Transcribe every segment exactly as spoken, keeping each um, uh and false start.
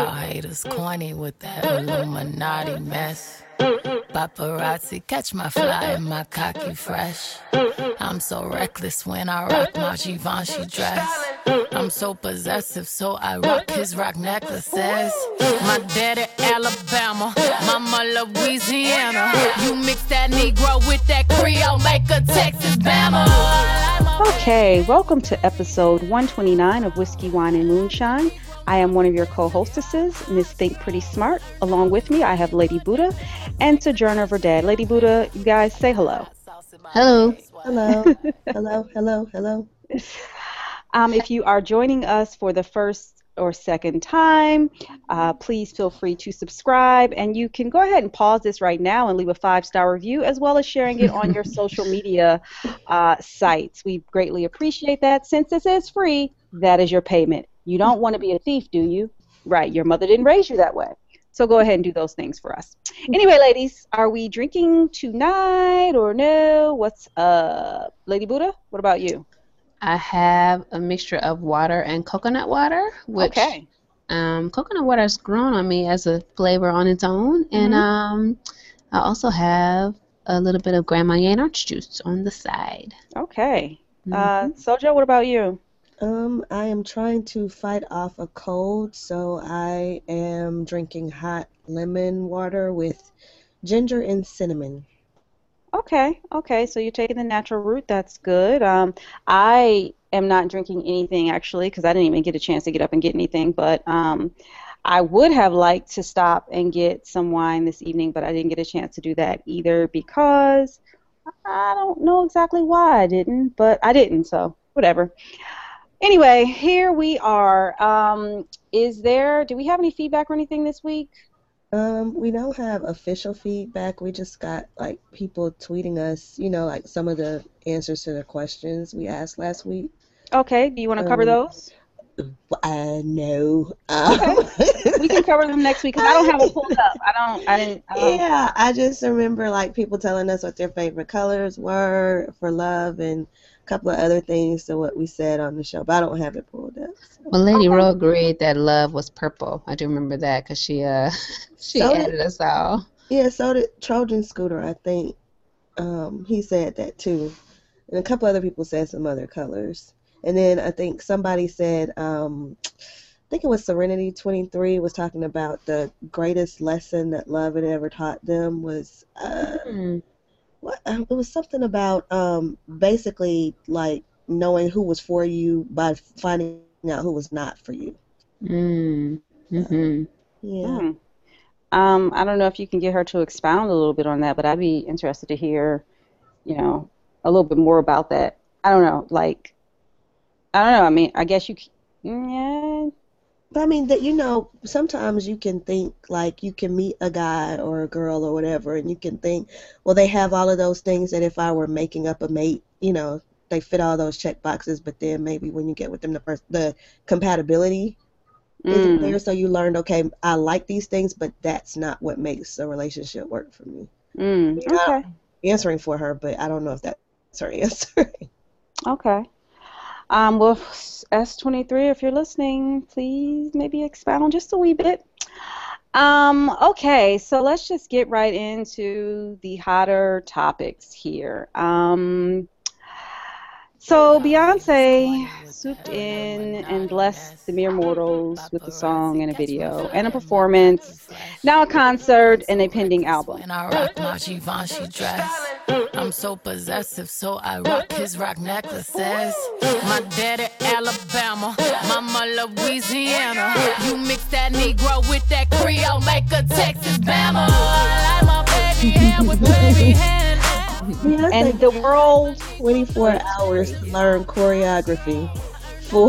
Y'all haters corny with that Illuminati mess. Paparazzi catch my fly and my cocky fresh. I'm so reckless when I rock my Givenchy dress. I'm so possessive, so I rock his rock necklaces. My daddy Alabama, mama Louisiana. You mix that Negro with that Creole, make a Texas Bama. Okay, welcome to episode one twenty-nine of Whiskey, Wine, and Moonshine. I am one of your co-hostesses, Miss Think Pretty Smart. Along with me, I have Lady Buddha and Sojourner Verdad. Lady Buddha, you guys say hello. Hello. Hello. hello, hello, hello. Um, if you are joining us for the first or second time, uh, please feel free to subscribe. And you can go ahead and pause this right now and leave a five-star review, as well as sharing it on your social media uh, sites. We greatly appreciate that. Since this is free, that is your payment. You don't want to be a thief, do you? Right, your mother didn't raise you that way. So go ahead and do those things for us. Anyway, ladies, are we drinking tonight or no? What's up? Lady Buddha, what about you? I have a mixture of water and coconut water, which okay. um, coconut water has grown on me as a flavor on its own. And Mhm. um, I also have a little bit of Grand Marnier orange juice on the side. Okay. Mhm. Uh, Sojo, what about you? Um, I am trying to fight off a cold, so I am drinking hot lemon water with ginger and cinnamon. Okay, okay, so you're taking the natural route. That's good. Um, I am not drinking anything actually because I didn't even get a chance to get up and get anything. But um, I would have liked to stop and get some wine this evening, but I didn't get a chance to do that either because I don't know exactly why I didn't, but I didn't. So whatever. Anyway, here we are. Um, is there? Do we have any feedback or anything this week? Um, we don't have official feedback. We just got like people tweeting us, you know, like some of the answers to the questions we asked last week. Okay. Do you want to cover Um, those? Uh, no. Um, Okay. We can cover them next week because I don't have it pulled up. I don't. I didn't. I don't. Yeah, I just remember like people telling us what their favorite colors were for love and a couple of other things to what we said on the show, but I don't have it pulled up. Well, Lady Okay. Ro agreed that love was purple. I do remember that because she uh she So added did, us all. yeah, so did Trojan Scooter, I think. Um, he said that too. And a couple other people said some other colors. And then I think somebody said, um, I think it was Serenity twenty-three was talking about the greatest lesson that love had ever taught them was uh, Hmm. what um, it was something about um, basically like knowing who was for you by finding out who was not for you. Mm. Mm-hmm. Yeah. Hmm. Um, I don't know if you can get her to expound a little bit on that, but I'd be interested to hear, you know, a little bit more about that. I don't know, like, I don't know. I mean, I guess you, c- yeah. But I mean that you know, sometimes you can think like you can meet a guy or a girl or whatever, and you can think, well, they have all of those things that if I were making up a mate, you know, they fit all those check boxes. But then maybe when you get with them, the first the compatibility isn't Mm, there, so you learned, okay, I like these things, but that's not what makes a relationship work for me. mm, You know, okay, I'm answering for her, but I don't know if that's her answer. okay. Um, well, S twenty-three, if you're listening, please maybe expound just a wee bit. Um, okay, so let's just get right into the hotter topics here. Um, so Beyonce swooped in and blessed the mere mortals with a song and a video and a performance, now a concert and a pending album. When I rock my Givenchy dress, I'm so possessive, so I rock his rock necklaces. My daddy Alabama, mama Louisiana. You mix that Negro with that Creole, make a Texas Bama. I like my baby hair with baby hair. Yeah, And that's the like world, twenty-four hours to learn choreography for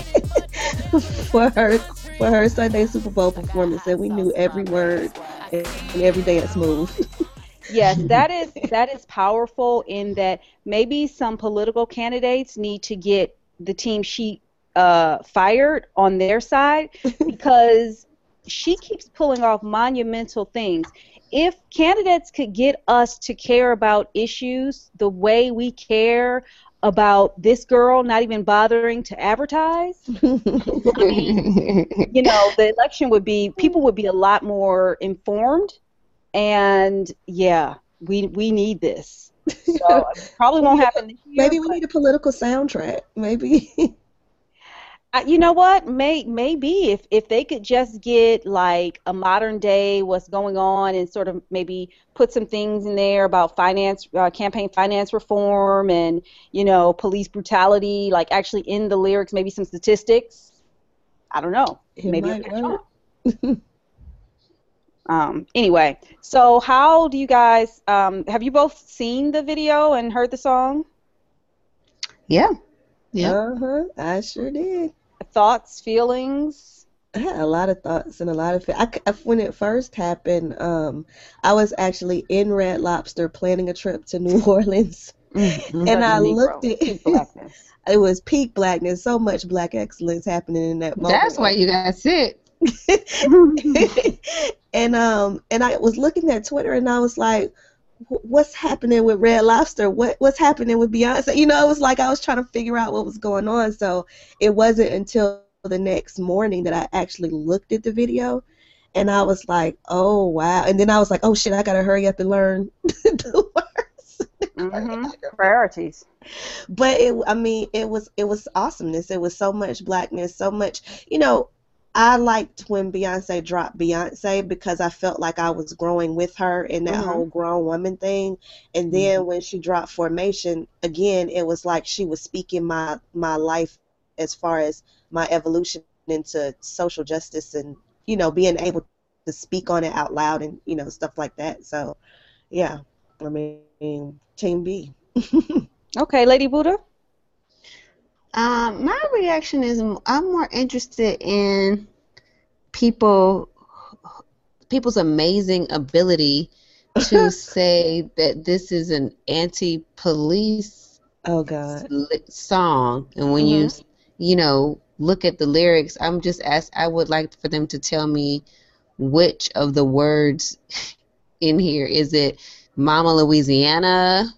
for her for her Sunday Super Bowl performance, and we knew every word and every dance move. yes, that is that is powerful in that maybe some political candidates need to get the team she uh, fired on their side because she keeps pulling off monumental things. If candidates could get us to care about issues the way we care about this girl not even bothering to advertise. I mean, you know, the election would be, people would be a lot more informed, and yeah, we we need this. So it probably won't happen this year. Maybe we need a political soundtrack. Maybe. Uh, you know what? May maybe if if they could just get like a modern day what's going on and sort of maybe put some things in there about finance, uh, campaign finance reform, and you know police brutality, like actually in the lyrics, maybe some statistics. I don't know. It Maybe might it'll catch work. on. Um, anyway, so how do you guys? Um, have you both seen the video and heard the song? Yeah. Yeah. Uh-huh. I sure did. Thoughts, feelings? I had a lot of thoughts and a lot of fe- I, c- I- when it first happened, um, I was actually in Red Lobster planning a trip to New Orleans, Mhm. and Such a I Negro. looked at Peak blackness. it was peak blackness, so much black excellence happening in that moment. That's why you got sick. and um and I was looking at Twitter and I was like, "Wh- what's happening with Red Lobster? What what's happening with Beyonce?" You know, it was like I was trying to figure out what was going on. So it wasn't until the next morning that I actually looked at the video, and I was like, "Oh wow!" And then I was like, "Oh shit, I gotta hurry up and learn the words." Mm-hmm. Priorities. But it, I mean, it was it was awesomeness. It was so much blackness, so much, you know. I liked when Beyonce dropped Beyonce because I felt like I was growing with her in that Mhm. whole grown woman thing. And then when she dropped Formation, again, it was like she was speaking my my life as far as my evolution into social justice and, you know, being able to speak on it out loud and, you know, stuff like that. So, yeah, I mean, Team B. Okay, Lady Buddha. Um, my reaction is m- I'm more interested in people people's amazing ability to say that this is an anti-police Oh, God. li- song, and when you s- you know look at the lyrics, I'm just ask I would like for them to tell me which of the words in here is it Mama Louisiana,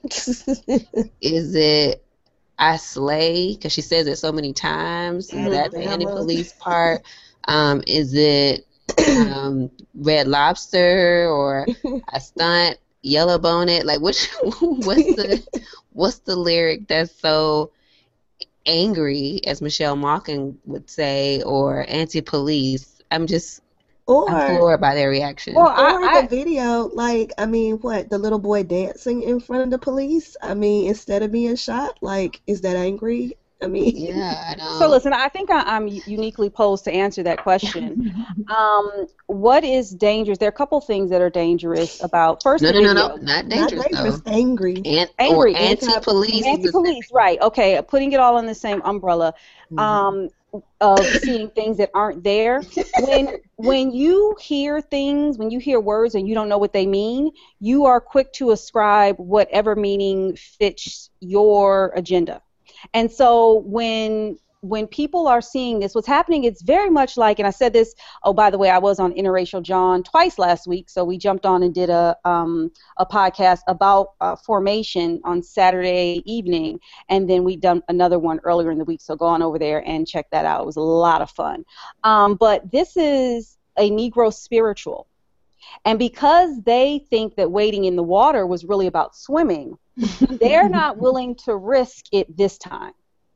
is it I slay, because she says it so many times. Is that the Alabama. anti-police part? Um, is it um, Red Lobster or I stunt, Yellow Bonnet? Like, which what's the what's the lyric that's so angry, as Michelle Malkin would say, or anti-police? I'm just I'm Or floored by their reaction. Well, Or I, the video, like, I mean, what, the little boy dancing in front of the police? I mean, instead of being shot, like, is that angry? I mean, Yeah, I I don't. so listen. I think I, I'm uniquely posed to answer that question. Um, what is dangerous? There are a couple things that are dangerous about first No, the no, no, no, video. not not dangerous dangerous, though. angry. And or Angry, anti-police anti-police, right? Okay, putting it all in the same umbrella. Mhm. Um, of seeing things that aren't there. When when you hear things, when you hear words and you don't know what they mean, you are quick to ascribe whatever meaning fits your agenda. And so when when people are seeing this, what's happening, it's very much like, and I said this, oh, by the way, I was on Interracial John twice last week, so we jumped on and did a um, a podcast about uh, formation on Saturday evening, and then we done another one earlier in the week, so go on over there and check that out. It was a lot of fun. Um, but this is a Negro spiritual. And because they think that wading in the water was really about swimming, they're not willing to risk it this time.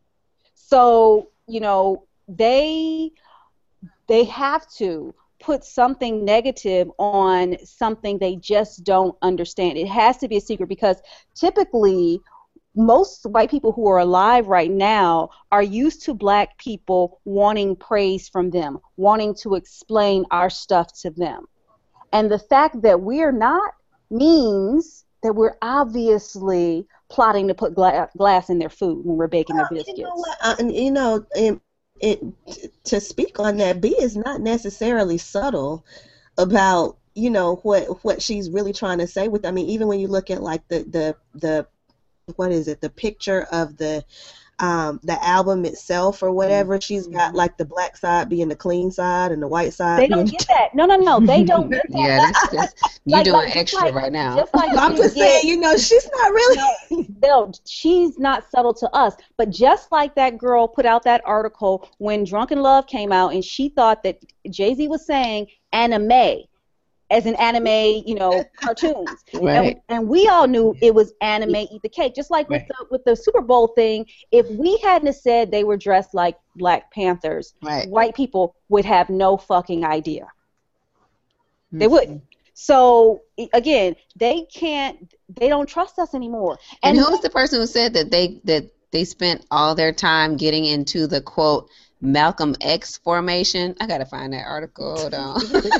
So, you know, they they have to put something negative on something they just don't understand. It has to be a secret because typically most white people who are alive right now are used to black people wanting praise from them, wanting to explain our stuff to them. And the fact that we're not means that we're obviously plotting to put gla- glass in their food when we're baking their biscuits. You know what? Uh, and, you know, it, it, to speak on that, B is not necessarily subtle about, you know, what what she's really trying to say with. I mean, even when you look at like the the the what is it? The picture of the um, the album itself or whatever. She's got like the black side being the clean side and the white side They being don't get that. No, no, no. They don't get that. Yeah, that's just you Like, doing like, just extra like, right now. just like I'm she just get- saying, you know, she's not really. No, she's not subtle to us. But just like that girl put out that article when Drunken Love came out, and she thought that Jay-Z was saying anime, as in anime, you know, cartoons. Right. And, and we all knew it was anime eat the cake. Just like with Right. the with the Super Bowl thing, if we hadn't have said they were dressed like Black Panthers, Right. white people would have no fucking idea. They wouldn't. So i- again, they can't. They don't trust us anymore. And who was the person who said that they that they spent all their time getting into the quote Malcolm X formation? I gotta find that article. Hold on.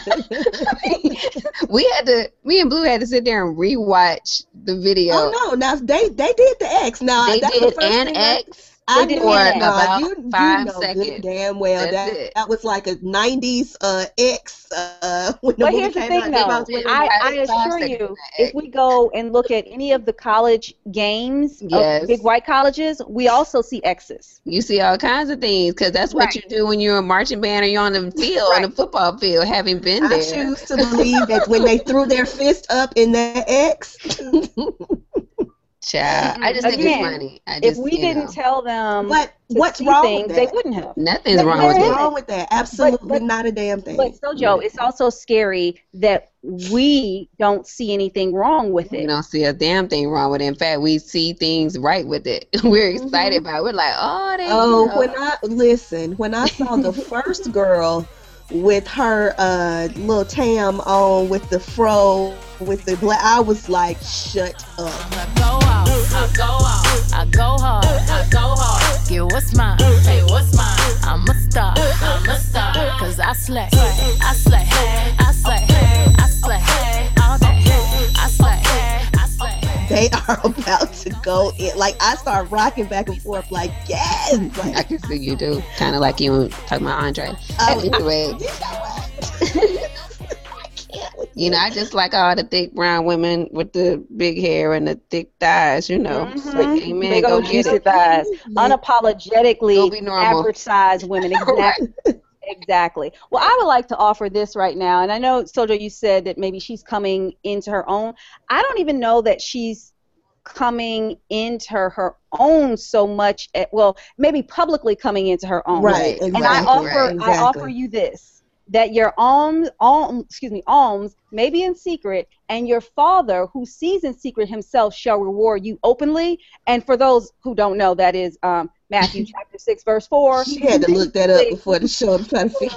we had to. Me and Blue had to sit there and rewatch the video. Oh no! Now they they did the X. Now They that's did the first an thing I- X. I They did knew for that. about you, you five know seconds. good damn well That's that it. that was like a nineties uh, X uh, when the But movie here's the came thing, out. though. about to- I, I five assure seconds you, on that if we go and look at any of the college games Yes. of big white colleges, we also see X's. You see all kinds of things because that's what Right. you do when you're a marching band or you're on the field, on the Right. football field, having been I there. choose to believe that when they threw their fist up in that X, Child, I just think Again, it's funny. I If just, we you didn't know, tell them but to what's see wrong things, with they that? wouldn't have. nothing's But wrong there with is- it. wrong with that? Absolutely but- not a damn thing. But Sojo, it's also scary that we don't see anything wrong with We it. don't see a damn thing wrong with it. In fact, we see things right with it. We're excited by it. We're like, oh, they, Oh, you know. when I listen, when I saw the first girl with her uh little tam on with the fro with the black, I was like, shut up. I go out, I go out, I go hard, I go hard. Get what's mine, hey, what's mine? I'm a star, I'm a star. Cause I slay, I slay, I slay, I slay, all day. I slay, I slay. They are about to go in. Like I start rocking back and forth, like yes. Like, I can see you do. Kind of like you talking about Andre. Oh, Anyway, you know what? I can't with you know, I just like all the thick brown women with the big hair and the thick thighs, you know. It's like, Mhm. amen, Big go old get juicy it. thighs. Go be Unapologetically normal. average size women. Exactly. Exactly. Well, I would like to offer this right now, and I know, Sojo, you said that maybe she's coming into her own. I don't even know that she's coming into her own so much. At, well, maybe publicly coming into her own. Right, And I exactly, offer, right, I exactly. offer you this: that your alms, alms, excuse me, alms may be in secret, and your Father, who sees in secret Himself, shall reward you openly. And for those who don't know, that is um, Matthew chapter six, verse four. She had to look that up before the show to try to figure.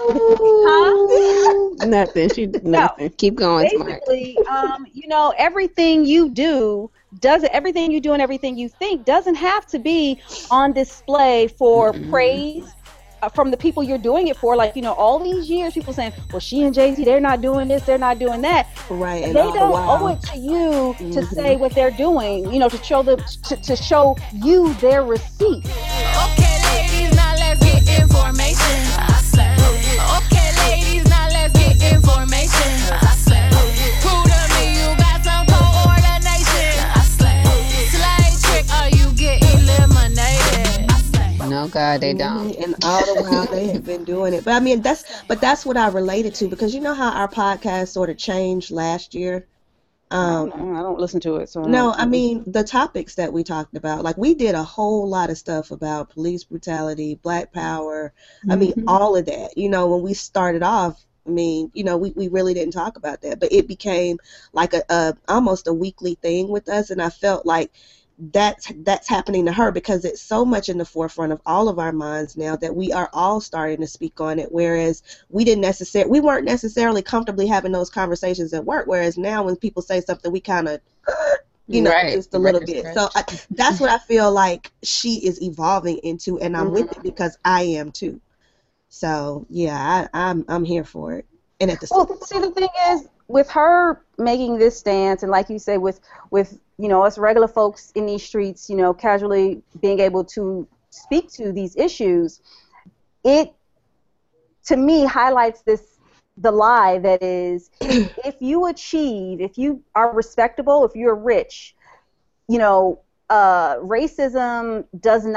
Huh? Nothing. She nothing. Keep going, smart. Basically, um, you know, everything you do doesn't everything you do and everything you think doesn't have to be on display for Mm-mm. praise uh, from the people you're doing it for. Like, you know, all these years, people saying, "Well, she and Jay-Z, they're not doing this, they're not doing that." Right, and They all the don't while, owe it to you to Mhm. say what they're doing. You know, to show them to, to show you their receipt. Okay, ladies, now let's get information. I slay. Okay, ladies, now let's get information. I slay. Prove to me you got some coordination. I slay. Slide trick, or you get eliminated. I slay. No, God, they don't. Mhm, and all the while they have been doing it. But I mean, that's but that's what I related to because you know how our podcast sort of changed last year. Um, I don't, I don't listen to it, so No, I mean the topics that we talked about. Like we did a whole lot of stuff about police brutality, Black Power. I mean, Mhm. all of that. You know, when we started off, I mean, you know, we, we really didn't talk about that, but it became like a, a almost a weekly thing with us, and I felt like that's that's happening to her because it's so much in the forefront of all of our minds now that we are all starting to speak on it, whereas we didn't necessarily we weren't necessarily comfortably having those conversations at work, whereas now when people say something we kind of you know Right. just a little Record bit. So I, that's what I feel like she is evolving into, and I'm with it because I am too. So yeah, I, I'm I'm here for it. And at the same Well, see, the thing is, with her making this stance, and like you say, with with you know us regular folks in these streets, you know, casually being able to speak to these issues, it to me highlights this the lie that is, if you achieve, if you are respectable, if you're rich, you know, uh, racism does not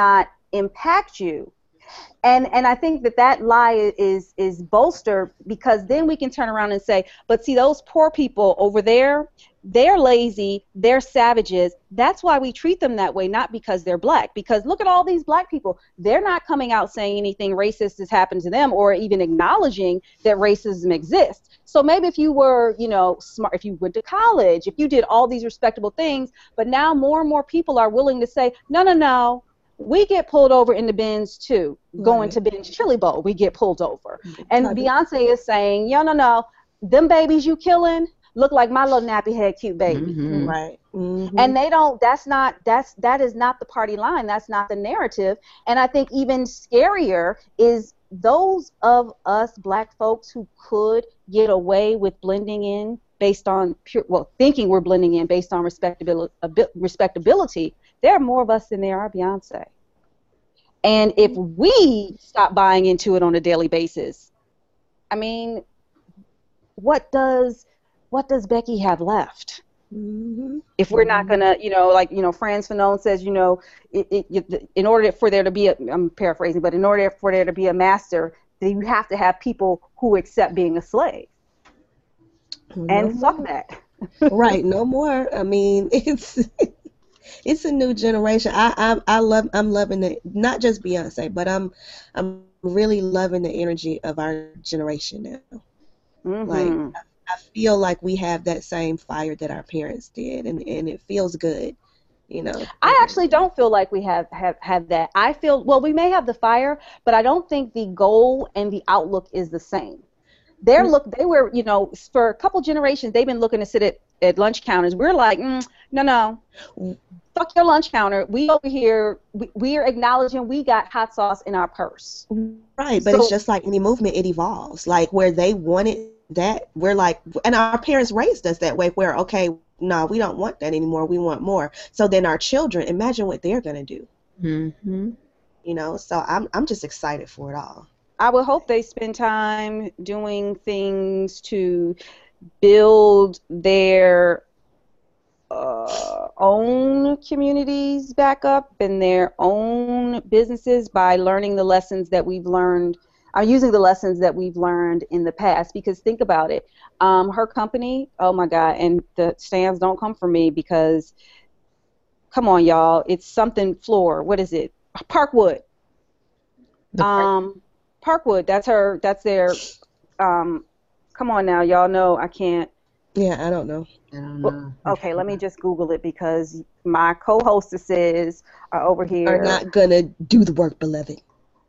impact you. And and I think that that lie is is bolstered because then we can turn around and say, but see, those poor people over there, they're lazy, they're savages. That's why we treat them that way, not because they're black. Because look at all these black people. They're not coming out saying anything racist has happened to them or even acknowledging that racism exists. So maybe if you were, you know, smart, if you went to college, if you did all these respectable things, but now more and more people are willing to say, no, no, no. We get pulled over in the Benz too. Going Right. to Ben's Chili Bowl, we get pulled over. And Type of- Beyonce is saying, yo, no, no, them babies you killing look like my little nappy head cute baby. Mhm. Right. Mhm. And they don't, that's not, that's, that is not the party line. That's not the narrative. And I think even scarier is those of us black folks who could get away with blending in based on pure, well, thinking we're blending in based on respectability, respectability. There are more of us than there are Beyonce. And if we stop buying into it on a daily basis, I mean, what does what does Becky have left? Mhm. If we're not gonna, you know, like, you know, Franz Fanon says, you know, it, it, you- in order for there to be, a, I'm paraphrasing, but in order for there to be a master, then you have to have people who accept being a slave. And No fuck more. that. Right. No more. I mean, it's it's a new generation. I I I love I'm loving it. Not just Beyonce, but I'm I'm really loving the energy of our generation now. Like Mhm. I feel like we have that same fire that our parents did, and and it feels good, you know. I actually don't feel like we have, have, have that. I feel, well, we may have the fire, but I don't think the goal and the outlook is the same. They're look, they were, you know, for a couple generations, they've been looking to sit at, at lunch counters. We're like, mm, no, no, fuck your lunch counter. We over here, we, we're acknowledging we got hot sauce in our purse. Right, but So- it's just like any movement, it evolves. Like where they wanted that, we're like, and our parents raised us that way. Where okay, no, we don't want that anymore. We want more. So then our children, imagine what they're gonna do. Mhm. You know. So I'm I'm just excited for it all. I would hope they spend time doing things to build their uh, own communities back up and their own businesses by learning the lessons that we've learned, uh, using the lessons that we've learned in the past. Because think about it, um, her company, oh my God, and the stands don't come for me because, come on, y'all, it's something floor. What is it? Parkwood. The part- Um, Parkwood. That's her. That's their. Um, come on now, y'all know I can't. Yeah, I don't know. I don't Well, know. okay, let me just Google it because my co-hostesses are over here. Are not gonna do the work, beloved.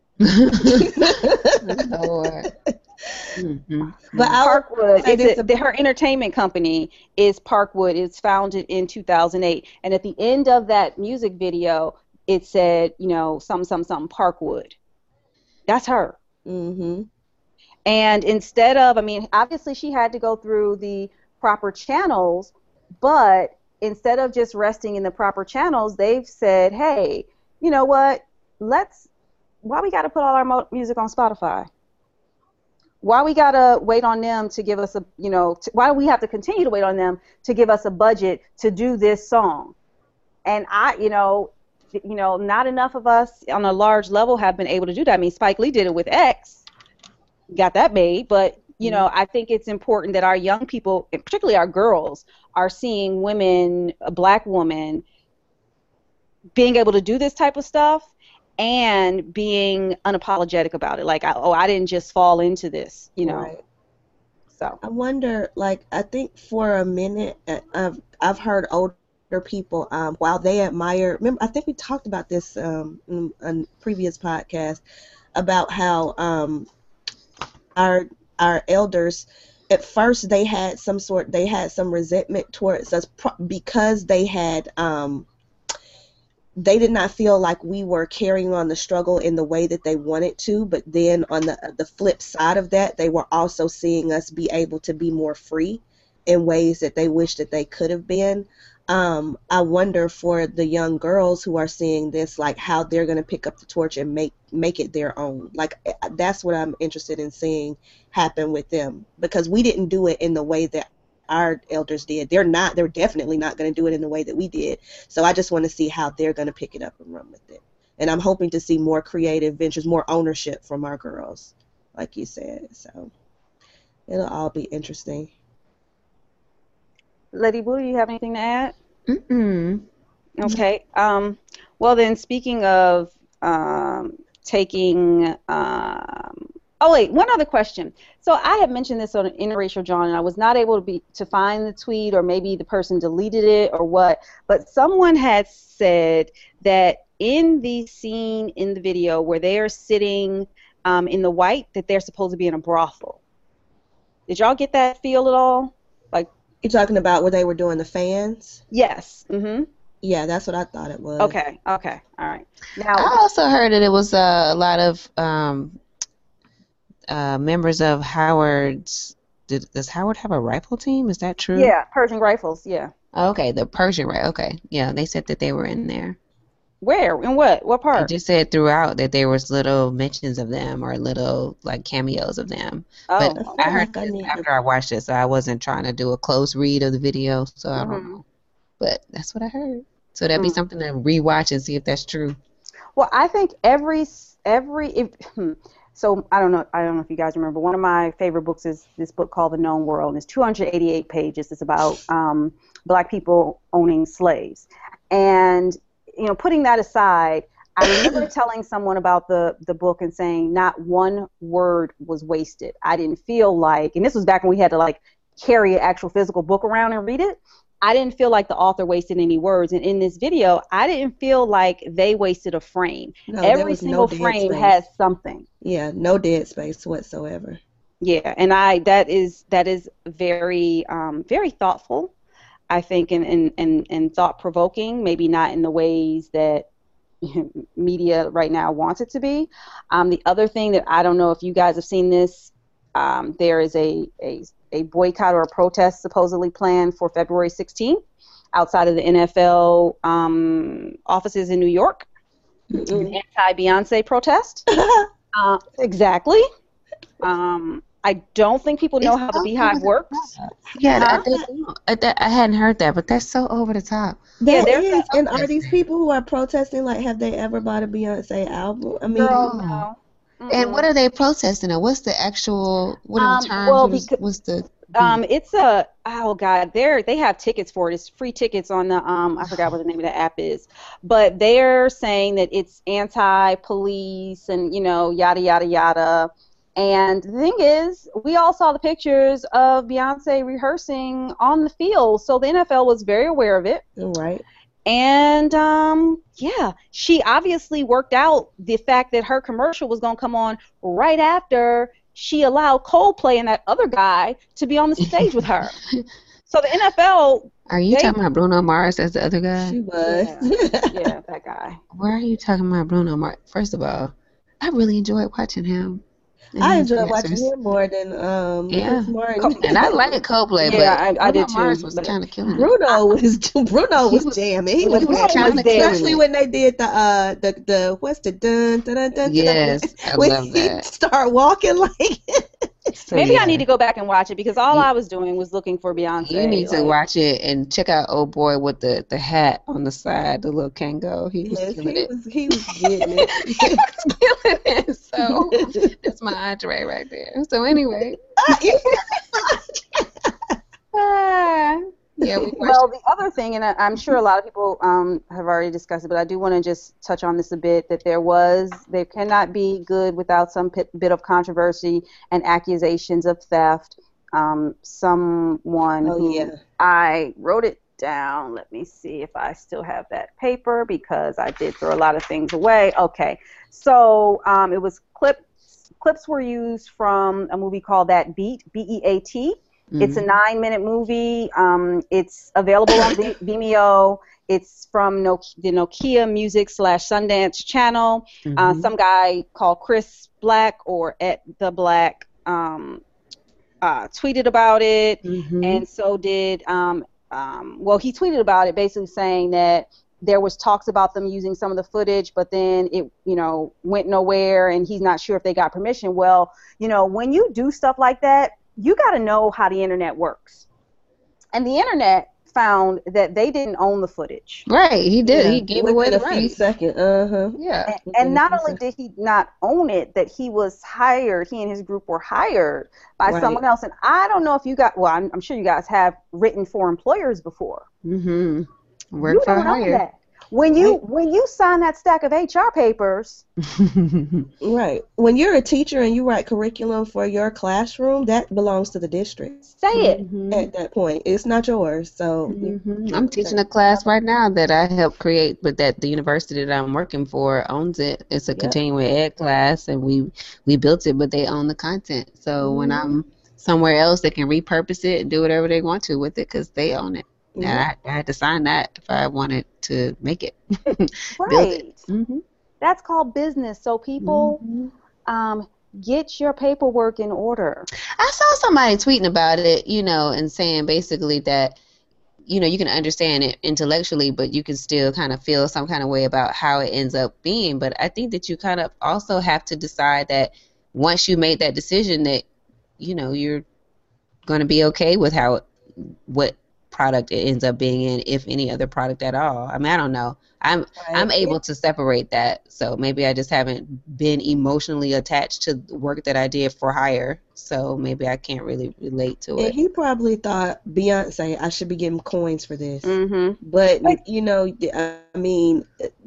Lord. Mhm. But I would Parkwood. say It's this a, about- her entertainment company is Parkwood. It's founded in two thousand eight, and at the end of that music video, it said, you know, something, something, something, Parkwood. That's her. Mhm. And instead of, I mean, obviously she had to go through the proper channels, but instead of just resting in the proper channels, they've said, hey, you know what? Let's, why we got to put all our mo- music on Spotify? Why we got to wait on them to give us a, you know, t- why do we have to continue to wait on them to give us a budget to do this song? And I, you know, you know, not enough of us on a large level have been able to do that. I mean, Spike Lee did it with X, got that made, but you know, I think it's important that our young people, and particularly our girls, are seeing women, a black woman, being able to do this type of stuff and being unapologetic about it. Like, I, oh, I didn't just fall into this, you know. Right. So I wonder, like, I think for a minute, uh, I've I've heard older people, um, while they admire. Remember, I think we talked about this um, in a previous podcast about how um, our our elders, at first they had some sort, they had some resentment towards us pro- because they had um, they did not feel like we were carrying on the struggle in the way that they wanted to. But then on the the flip side of that, they were also seeing us be able to be more free in ways that they wish that they could have been. Um, I wonder for the young girls who are seeing this, like how they're going to pick up the torch and make make it their own. Like that's what I'm interested in seeing happen with them, because we didn't do it in the way that our elders did. They're not, they're definitely not going to do it in the way that we did. So I just want to see how they're going to pick it up and run with it. and I'm hoping to see more creative ventures, more ownership from our girls, like you said. So it'll all be interesting. Lady Blue, you have anything to add? Mm-mm. Okay. Um, well, then, speaking of um, taking, um, oh wait, one other question. So I had mentioned this on an Interracial John, and I was not able to be to find the tweet, or maybe the person deleted it or what. But someone had said that in the scene in the video where they are sitting um, in the white, that they're supposed to be in a brothel. Did y'all get that feel at all? Like, You're talking about where they were doing the fans? yes. Mm-hmm. Yeah, that's what I thought it was. Okay. Okay. All right. Now, I also heard that it was uh, a lot of um, uh, members of Howard's. Did, does Howard have a rifle team? Is that true? yeah, Persian rifles. Yeah. Okay, the Persian right. Okay, yeah, they said that they were in there. Where? In what? What It part? just said throughout that there was little mentions of them or little like cameos of them. Oh. But I feel I heard like I this need to- after I watched it, so I wasn't trying to do a close read of the video, so I don't Mhm. know. But that's what I heard. So that'd be Mm. something to rewatch and see if that's true. Well, I think every every if hmm, so I don't know I don't know if you guys remember, one of my favorite books is this book called The Known World, and it's two hundred eighty-eight pages. It's about um, black people owning slaves, and you know, putting that aside, I remember telling someone about the the book and saying not one word was wasted. I didn't feel like, and this was back when we had to like carry an actual physical book around and read it. I didn't feel like the author wasted any words, and in this video, I didn't feel like they wasted a frame. No, there Every was no single dead frame space. has something. Yeah, no dead space whatsoever. Yeah, and I that is that is very um, very thoughtful, I think, and and and, and thought provoking. Maybe not in the ways that media right now wants it to be. Um, the other thing that I don't know if you guys have seen this, um, there is a, a a boycott or a protest supposedly planned for February sixteenth outside of the N F L um, offices in New York. An anti-Beyonce protest. uh, exactly. Um, I don't think people know It's how the so Beehive over the works. top. Yeah, Huh? I, didn't know. I, that- I hadn't heard that, but that's so over the top. Yeah, That there's is, a- and are these people who are protesting, like, have they ever bought a Beyonce album? I mean, Girl, No. no. And what are they protesting? Or what's the actual? What are Um, the terms? well, What's, becau- what's the? Um, it's a oh god, they're they have tickets for it. It's free tickets on the um I forgot what the name of the app is, but they're saying that it's anti-police and you know yada yada yada. And the thing is, we all saw the pictures of Beyonce rehearsing on the field, so the N F L was very aware of it. right? And um, yeah, she obviously worked out the fact that her commercial was going to come on right after she allowed Coldplay and that other guy to be on the stage with her. So the N F L, Are you they- talking about Bruno Mars as the other guy? She was. yeah, that guy. Why are you talking about Bruno Mars? First of all, I really enjoyed watching him. and I his enjoyed watching dancers. him more than um Yeah. Chris Martin. And I like Coldplay, Yeah, but I- I Bruno did too, Mars was but- kind of killing it. Bruno was Bruno He was was- jamming. He he was, was jamming. kinda killing Especially it. when they did the uh the the what's the dun dun dun dun. Yes, dun, I when love he that. start walking like So, Maybe yeah. I need to go back and watch it because all You- I was doing was looking for Beyonce. You need to like- watch it and check out old boy with the, the hat on the side, the little Kango. He was yes, killing he it. was he was getting He was killing it. So it. that's my entree right there. So anyway, Ah. yeah, we watched. Well, the other thing, and I, I'm sure a lot of people um, have already discussed it, but I do want to just touch on this a bit, that there was, there cannot be good without some pit, bit of controversy and accusations of theft. Um, someone Oh, who yeah. I wrote it down. Let me see if I still have that paper because I did throw a lot of things away. Okay, so um, it was clips. Clips were used from a movie called That Beat, B E A T. It's a nine-minute movie. Um, it's available on V- Vimeo. It's from Nokia, the Nokia Music slash Sundance channel. Uh, Mhm. some guy called Chris Black or at the Black um, uh, tweeted about it, Mhm. and so did. Um, um, well, he tweeted about it, basically saying that there was talks about them using some of the footage, but then it, you know, went nowhere, and he's not sure if they got permission. Well, you know, when you do stuff like that, you got to know how the internet works. And the internet, found that they didn't own the footage. Right, he did. Yeah, He gave away within the a few rights. seconds. Uh-huh. Yeah. And, Within and a not few only seconds. did he not own it, that he was hired, he and his group were hired by Right. someone else. And I don't know if you got, well, I'm, I'm sure you guys have written for employers before. Mm-hmm. Work You for don't own hire. that. When you Right. when you sign that stack of H R papers, Right. When you're a teacher and you write curriculum for your classroom, that belongs to the district say it. Mm-hmm. at that point. It's not yours. So you Mm-hmm. I'm can't teaching say. a class right now that I helped create, but that the university that I'm working for owns it. It's a Yep. continuing ed class, and we we built it, but they own the content. So when Mm-hmm. I'm somewhere else, they can repurpose it and do whatever they want to with it because they own it. And Yep. I, I had to sign that if I wanted to make it, build it. Right. Mm-hmm. That's called business. So people, Mm-hmm. um, get your paperwork in order. I saw somebody tweeting about it, you know, and saying basically that, you know, you can understand it intellectually, but you can still kind of feel some kind of way about how it ends up being. But I think that you kind of also have to decide that once you made that decision that, you know, you're going to be okay with how it, what product it ends up being in, if any other product at all. I mean, I don't know. I'm I'm Right. able to separate that. So maybe I just haven't been emotionally attached to the work that I did for hire. So maybe I can't really relate to And it. he probably thought, Beyonce, I should be getting coins for this. Mm-hmm. But, you know, I mean,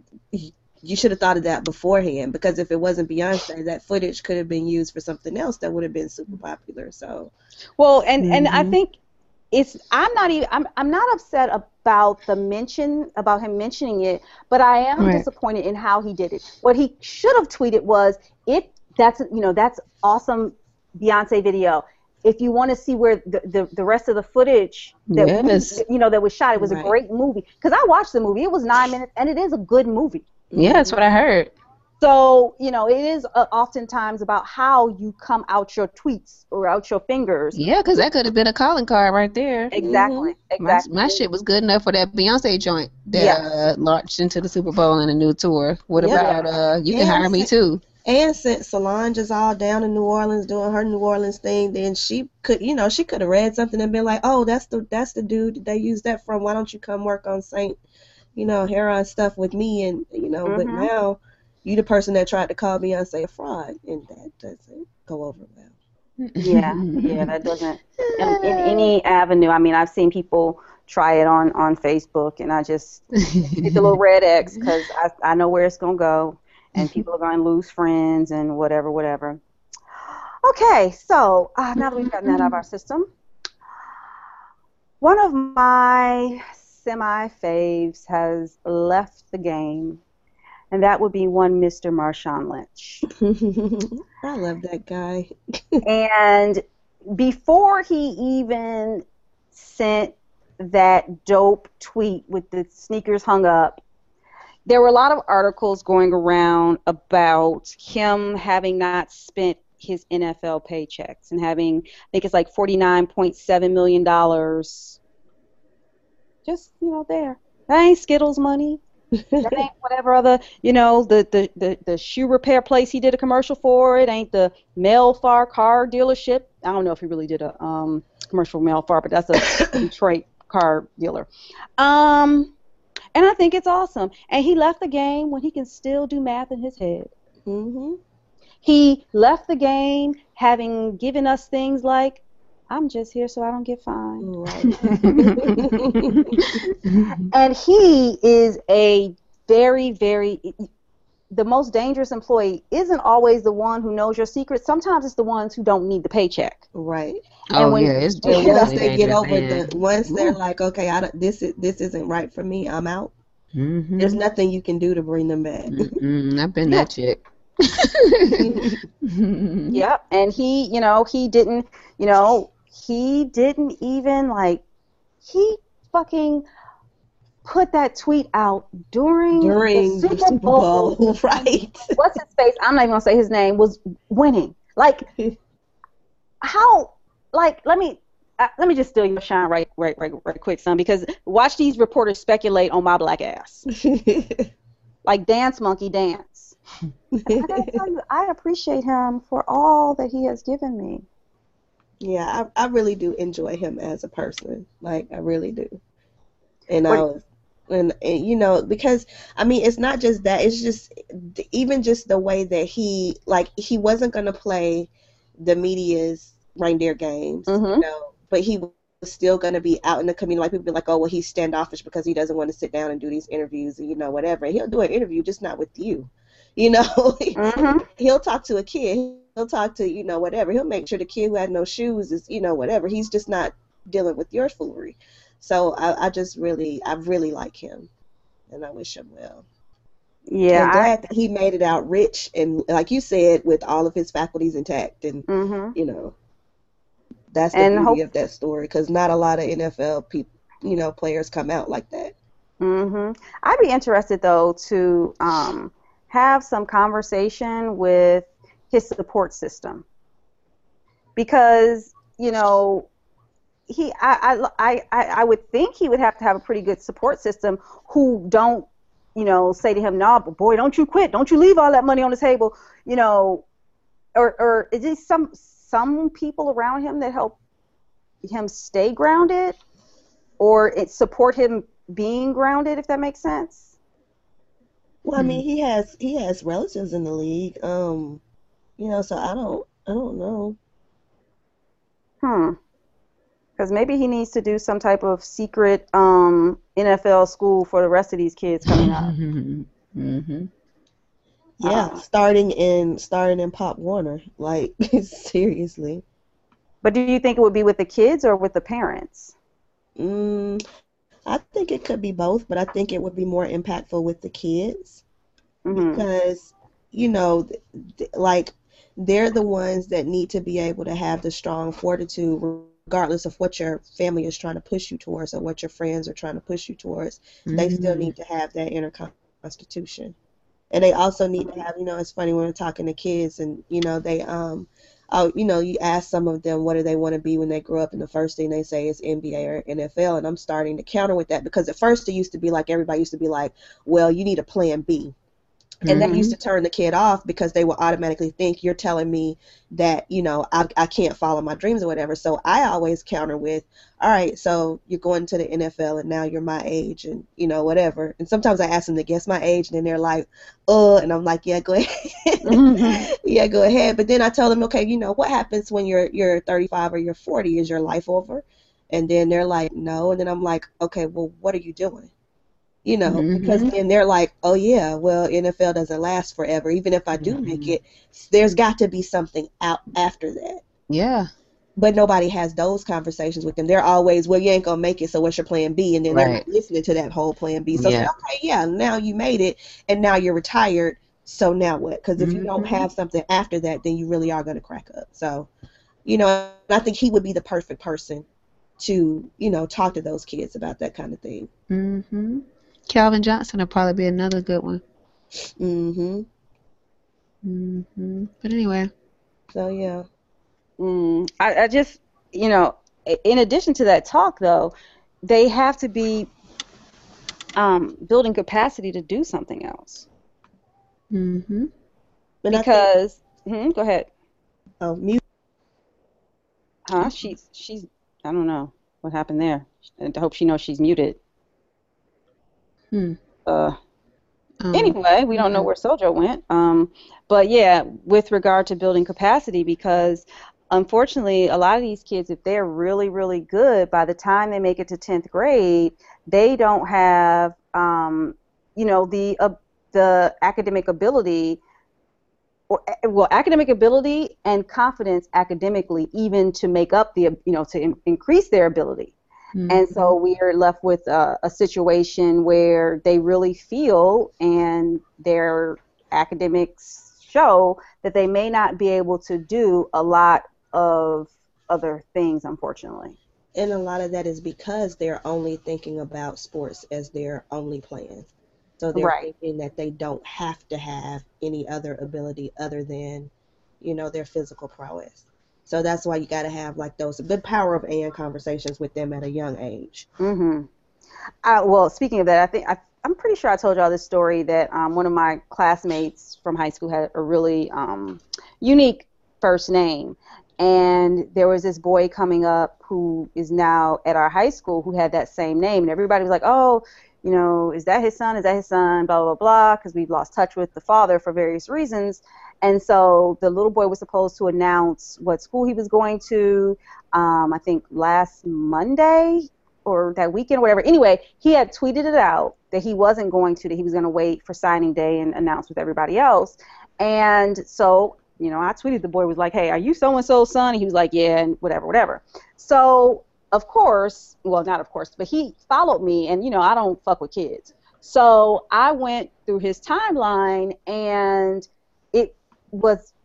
you should have thought of that beforehand, because if it wasn't Beyonce, that footage could have been used for something else that would have been super popular. So, Well, and and I Mhm. think it's I'm not even I'm I'm not upset about the mention about him mentioning it, but I am Right. disappointed in how he did it. What he should have tweeted was, if that's you know that's awesome Beyonce video. If you want to see where the, the, the rest of the footage that Yes. we, you know that was shot, it was Right. a great movie. Because I watched the movie, it was nine minutes, and it is a good movie. Yeah, that's what I heard. So, you know, it is uh, oftentimes about how you come out your tweets or out your fingers. Yeah, because that could have been a calling card right there. Exactly. My, Exactly. my shit was good enough for that Beyonce joint that Yeah. uh, launched into the Super Bowl and a new tour. What Yeah. about uh, you can And hire me sa- too? And since Solange is all down in New Orleans doing her New Orleans thing, then she could, you know, she could have read something and been like, "Oh, that's the that's the dude that they used that from. Why don't you come work on Saint, you know, Heron stuff with me?" And you know, but Mhm. now you the person that tried to call Beyonce a fraud, and that doesn't go over well. Yeah, yeah, that doesn't. In, in any avenue, I mean, I've seen people try it on, on Facebook, and I just hit the little red X because I, I know where it's going to go, and people are going to lose friends and whatever, whatever. Okay, so uh, now that we've gotten that out of our system, one of my semi-faves has left the game, and that would be one Mister Marshawn Lynch. I love that guy. And before he even sent that dope tweet with the sneakers hung up, there were a lot of articles going around about him having not spent his N F L paychecks and having, I think it's like forty-nine point seven million dollars just, you know, there. That ain't Skittles money. That ain't whatever other, you know, the, the, the, the shoe repair place he did a commercial for. It ain't the Melfar car dealership. I don't know if he really did a um, commercial for Melfar, but that's a Detroit car dealer. Um, and I think it's awesome. And he left the game when he can still do math in his head. Mhm. He left the game having given us things like, I'm just here so I don't get fined. Right. And he is a very, very, the most dangerous employee isn't always the one who knows your secrets. Sometimes it's the ones who don't need the paycheck. Right. Oh when- yeah, it's And once definitely they get dangerous, over man. the, once they're like, okay, I don't, this is this isn't right for me, I'm out. Mhm. There's nothing you can do to bring them back. Mm-mm, I've been Yeah. that chick. Yep. And he, you know, he didn't, you know, he didn't even like, he fucking put that tweet out during, During the the Super, Super Bowl. Bowl, right? What's his face? I'm not even gonna say his name. Was winning. Like, how? Like, let me. Uh, let me just steal your shine right, right, right, right quick, son, because watch these reporters speculate on my black ass. Like, dance monkey dance. I gotta tell you, I appreciate him for all that he has given me. Yeah, I, I really do enjoy him as a person. Like, I really do. And I What? was, and, and you know, because I mean, it's not just that. It's just th- even just the way that he, like, he wasn't gonna play the media's reindeer games, you Mm-hmm. know, but he was still gonna be out in the community. Like people be like, oh, well, he's standoffish because he doesn't want to sit down and do these interviews, and you know, whatever. He'll do an interview, just not with you, you know. Mm-hmm. He'll talk to a kid. He'll talk to, you know, whatever. He'll make sure the kid who had no shoes is, you know, whatever. He's just not dealing with your foolery. So I, I just really, I really like him, and I wish him well. Yeah. And I. glad that he made it out rich and, like you said, with all of his faculties intact. And Mm-hmm. you know, that's the And beauty hope. of that story, because not a lot of N F L people, you know, players come out like that. Mm-hmm. I'd be interested though to um have some conversation with his support system because you know he I, I I I would think he would have to have a pretty good support system who don't you know say to him, no, but boy, don't you quit, don't you leave all that money on the table, you know, or or is it some some people around him that help him stay grounded or it support him being grounded, if that makes sense. Well, I Hmm. mean, he has he has relatives in the league, um, you know, so I don't I don't know. Hmm. Because maybe he needs to do some type of secret um, N F L school for the rest of these kids coming up. Mm-hmm. Yeah, Uh, starting in starting in Pop Warner, like seriously. but do you think it would be with the kids or with the parents? Mm, I think it could be both, but I think it would be more impactful with the kids Mm-hmm. because, you know, th- th- like they're the ones that need to be able to have the strong fortitude, regardless of what your family is trying to push you towards or what your friends are trying to push you towards. They still Mm-hmm. need to have that inner constitution. And they also need to have, you know, it's funny when we're talking to kids and, you know, they, um, oh, you know, you ask some of them what do they want to be when they grow up, and the first thing they say is N B A or N F L. And I'm starting to counter with that because at first it used to be like everybody used to be like, well, you need a plan B. And that Mm-hmm. used Mm-hmm. to turn the kid off because they will automatically think you're telling me that, you know, I, I can't follow my dreams or whatever. So I always counter with, all right, so you're going to the N F L and now you're my age and, you know, whatever. And sometimes I ask them to guess my age and then they're like, uh, and I'm like, yeah, go ahead. Mm-hmm. Yeah, go ahead. But then I tell them, okay, you know, what happens when you're you're thirty-five or you're forty? Is your life over? And then they're like, no. And then I'm like, okay, well, what are you doing? You know, because Mm-hmm. then they're like, oh yeah, well, N F L doesn't last forever. Even if I do make Mm-hmm. it, there's got to be something out after that. Yeah. But nobody has those conversations with them. They're always, well, you ain't gonna make it, so what's your plan B? And then they're Right. not listening to that whole plan B. So say, Yeah. okay, yeah, now you made it, and now you're retired. So now what? Because if you don't Mm-hmm. have something after that, then you really are gonna crack up. So, you know, I think he would be the perfect person to, you know, talk to those kids about that kind of thing. Mm-hmm. Calvin Johnson will probably be another good one. Hmm. Mm-hmm. But anyway. So yeah. Mm. I, I just, you know, i- in addition to that talk, though, they have to be um, building capacity to do something else. Mm-hmm. And I think, Because, hmm, go ahead. oh, music. Huh? She's, she's, I don't know what happened there. I hope she knows she's muted. Hmm. Uh, Um. anyway, we don't know Okay. where Sojo went. Um, but yeah, with regard to building capacity, because unfortunately, a lot of these kids, if they're really, really good, by the time they make it to tenth grade, they don't have, um, you know, the uh, the academic ability, or eh, well, academic ability and confidence academically, even to make up the, you know, to in- increase their ability. And Mm-hmm. so we are left with a, a situation where they really feel, and their academics show that they may not be able to do a lot of other things, unfortunately. And a lot of that is because they're only thinking about sports as their only plan. So they're Right. thinking that they don't have to have any other ability other than, you know, their physical prowess. So that's why you got to have like those good power of and conversations with them at a young age. Mm-hmm. I, well, speaking of that, I think I, I'm pretty sure I told y'all this story that um, one of my classmates from high school had a really um, unique first name, And there was this boy coming up who is now at our high school who had that same name. And everybody was like, oh, you know, is that his son? Is that his son? Blah, blah, blah, because we've lost touch with the father for various reasons. And so the little boy was supposed to announce what school he was going to, um, I think last Monday or that weekend or whatever. Anyway, he had tweeted it out that he wasn't going to, that he was going to wait for signing day and announce with everybody else. And so, you know, I tweeted, the boy was like, hey, are you so-and-so's son? And he was like, yeah, and whatever, whatever. So, of course, well, not of course, but he followed me, and, you know, I don't fuck with kids. So I went through his timeline, and it was